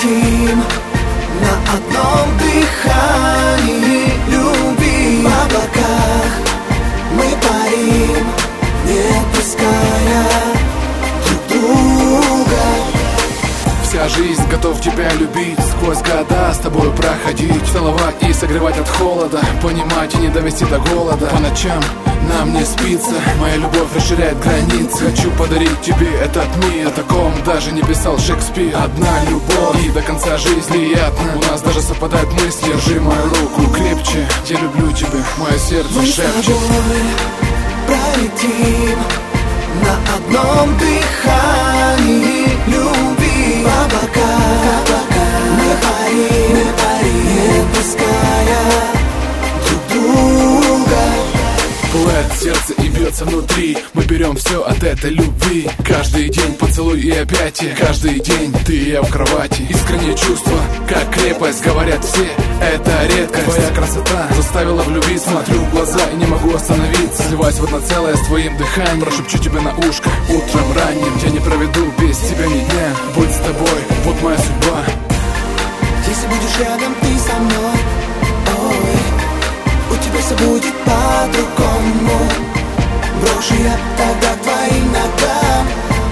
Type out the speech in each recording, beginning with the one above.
полетим на одном дыхании любви. В облаках мы парим, не отпуская друг друга. Вся жизнь готов тебя любить, сквозь года с тобой проходить, целовать и согревать от холода, понимать и не довести до голода. По ночам нам не спится, моя любовь расширяет границы. Хочу подарить тебе этот мир, о таком даже не писал Шекспир. Одна любовь и до конца жизни приятно, у нас даже совпадают мысли. Держи мою руку крепче, я люблю тебя, мое сердце Мы шепчет. с тобой пролетим на одном дыхании любви. В облаках мы парим, не отпуская друг друга. Пылает сердце и бьется внутри, мы берем все от этой любви. Каждый день поцелуй и объятия, каждый день ты и я в кровати. Искренние чувства, как крепость, говорят все, это редкость. Твоя красота заставила влюбиться, смотрю в глаза и не могу остановиться. Сливаюсь в одно целое с твоим дыханием, прошепчу тебе на ушко утром ранним. Я не проведу без тебя ни дня, будь с тобой, вот моя судьба. Если будешь рядом, ты со мной, ой, у тебя все будет по-другому. Брошу я тогда к твоим ногам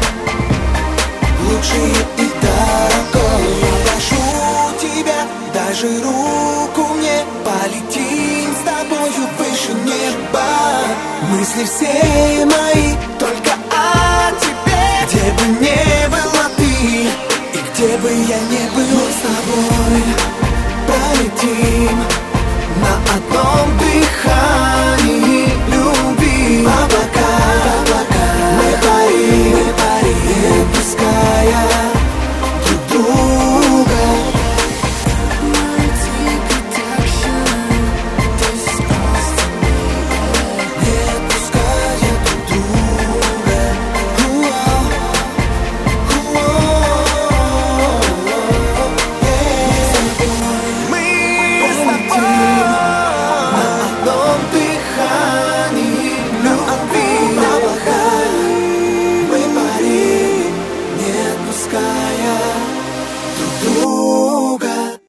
лучшее и дорогое. Прошу тебя, даже руку мне, полетим с тобою выше неба. Мысли все мои только о тебе, где бы не была ты и где бы я не был. Мы с тобой пролетим на одном дыхании